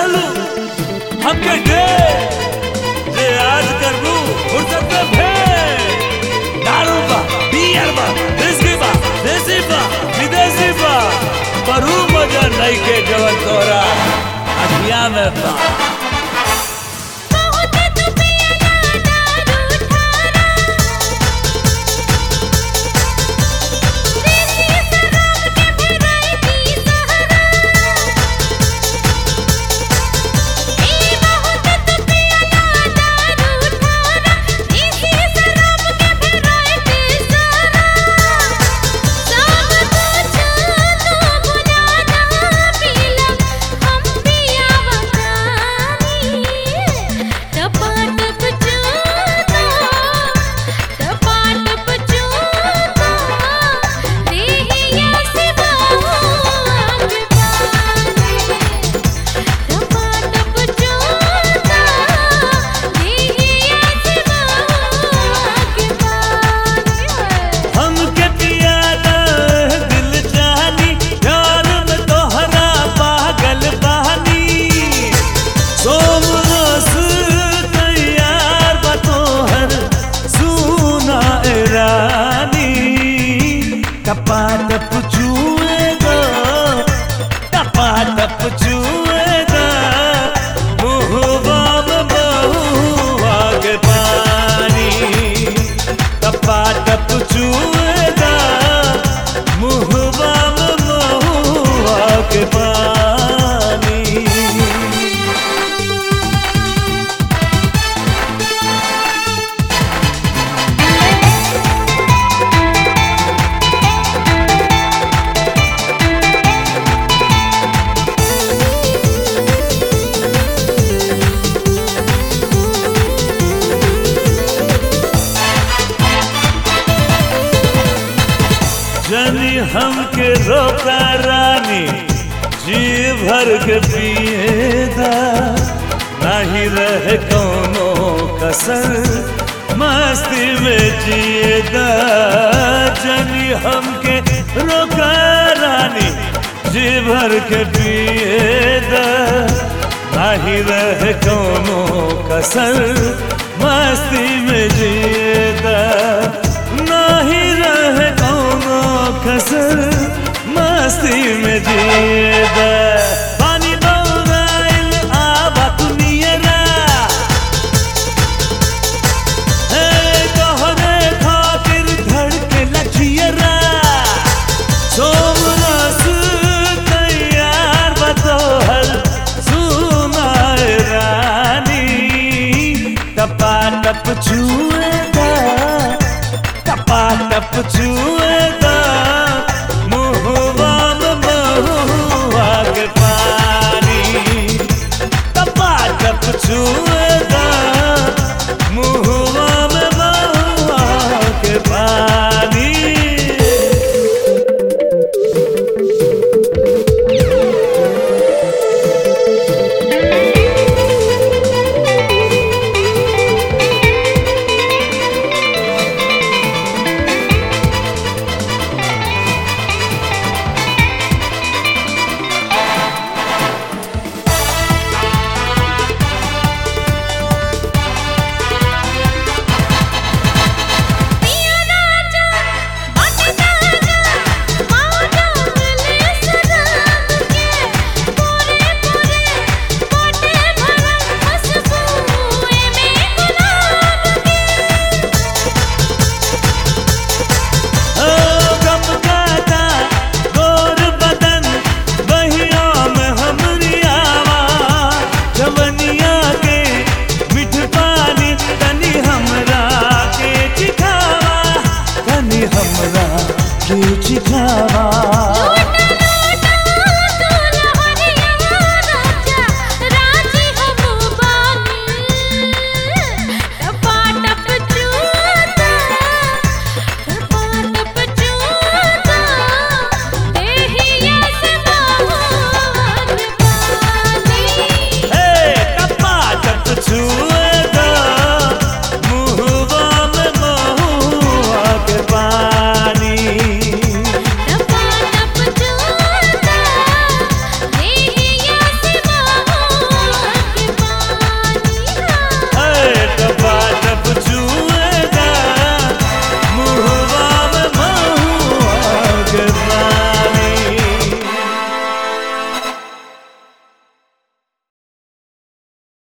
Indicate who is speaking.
Speaker 1: रहलू हमके दे जे आज करबू फुर्सत में भे दारू बा बियर बा विस्की बा देसी बा विदेशी बा परू मजा नहीं के जवन तोरा अखिया में बा टपाटप चूएगा टपाटप चूएगा मुहवा में बहुआ के पानी टपाटप चूएगा मुहवा में बहुआ के पानी जनी हमके रोका रानी जी भर के पिएदा नहीं रहे कोनो कसर मस्ती में जिएदा जनी हमके रोका रानी जी भर के पिएदा नहीं रहे कोनो कसर मस्ती में जिएदा नहीं रहे कसर मस्ती में जिए